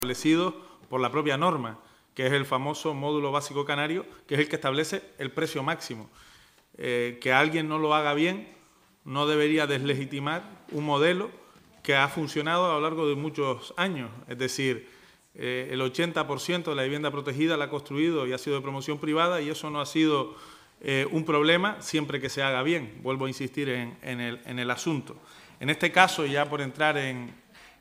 establecidos por la propia norma, que es el famoso módulo básico canario, que es el que establece el precio máximo. Que alguien no lo haga bien no debería deslegitimar un modelo que ha funcionado a lo largo de muchos años. Es decir, el 80% de la vivienda protegida la ha construido y ha sido de promoción privada, y eso no ha sido un problema siempre que se haga bien. Vuelvo a insistir en el asunto. En este caso, ya por entrar en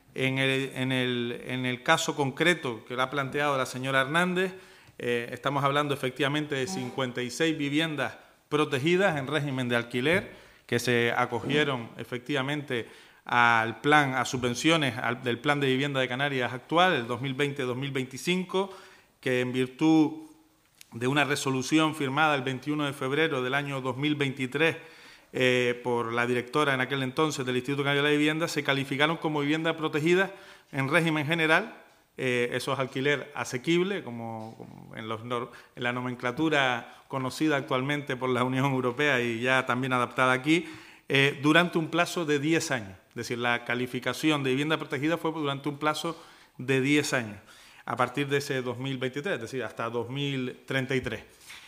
el caso concreto que lo ha planteado la señora Hernández, estamos hablando efectivamente de 56 viviendas protegidas en régimen de alquiler que se acogieron efectivamente al plan, a subvenciones del Plan de Vivienda de Canarias actual, el 2020-2025, que en virtud de una resolución firmada el 21 de febrero del año 2023 por la directora en aquel entonces del Instituto Canario de la Vivienda, se calificaron como viviendas protegidas en régimen general. Eso es alquiler asequible, como en la nomenclatura conocida actualmente por la Unión Europea y ya también adaptada aquí, durante un plazo de 10 años. Es decir, la calificación de vivienda protegida fue durante un plazo de 10 años, a partir de ese 2023, es decir, hasta 2033.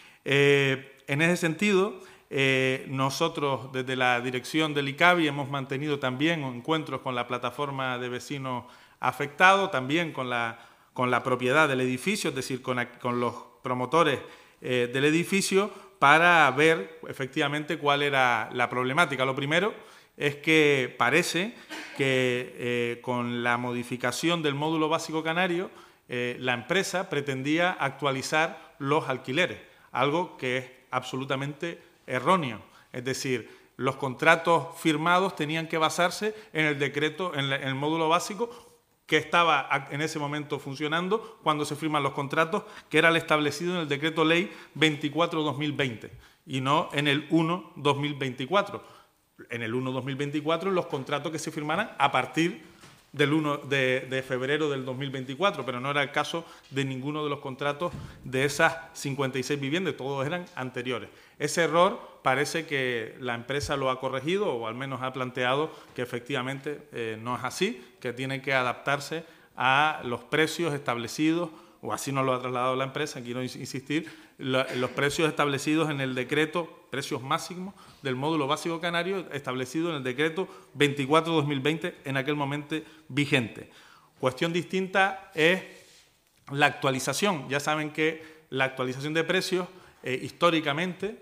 En ese sentido, nosotros desde la dirección del ICABI hemos mantenido también encuentros con la plataforma de vecinos afectados, también con la propiedad del edificio, es decir, con los promotores del edificio, para ver efectivamente cuál era la problemática. Lo primero es que parece que con la modificación del módulo básico canario, la empresa pretendía actualizar los alquileres, algo que es absolutamente erróneo. Es decir, los contratos firmados tenían que basarse en el decreto, en el módulo básico que estaba en ese momento funcionando cuando se firman los contratos, que era el establecido en el Decreto Ley 24/2020 y no en el 1/2024. En el 1/2024 los contratos que se firmaran a partir del 1 de febrero del 2024, pero no era el caso de ninguno de los contratos de esas 56 viviendas, todos eran anteriores. Ese error parece que la empresa lo ha corregido, o al menos ha planteado que efectivamente no es así, que tiene que adaptarse a los precios establecidos, o así nos lo ha trasladado la empresa, quiero insistir, los precios establecidos en el decreto, precios máximos del módulo básico canario, establecido en el decreto 24/2020, en aquel momento vigente. Cuestión distinta es la actualización. Ya saben que la actualización de precios, históricamente,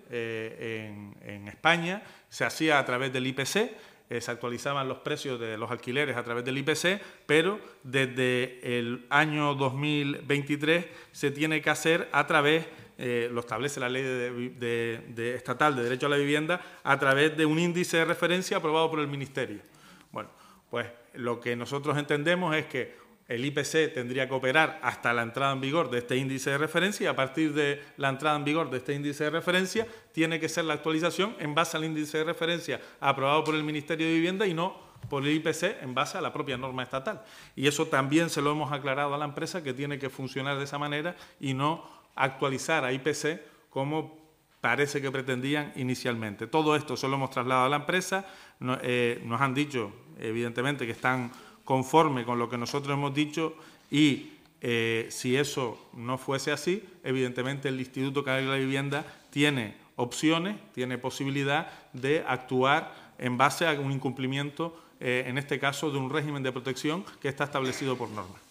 en España, se hacía a través del IPC, se actualizaban los precios de los alquileres a través del IPC, pero desde el año 2023 se tiene que hacer a través, lo establece la Ley Estatal de Derecho a la Vivienda, a través de un índice de referencia aprobado por el Ministerio. Bueno, pues lo que nosotros entendemos es que el IPC tendría que operar hasta la entrada en vigor de este índice de referencia, y a partir de la entrada en vigor de este índice de referencia tiene que ser la actualización en base al índice de referencia aprobado por el Ministerio de Vivienda y no por el IPC en base a la propia norma estatal. Y eso también se lo hemos aclarado a la empresa, que tiene que funcionar de esa manera y no actualizar a IPC como parece que pretendían inicialmente. Todo esto se lo hemos trasladado a la empresa, nos han dicho evidentemente que están conforme con lo que nosotros hemos dicho, y si eso no fuese así, evidentemente el Instituto Canario de la Vivienda tiene opciones, tiene posibilidad de actuar en base a un incumplimiento, en este caso, de un régimen de protección que está establecido por norma.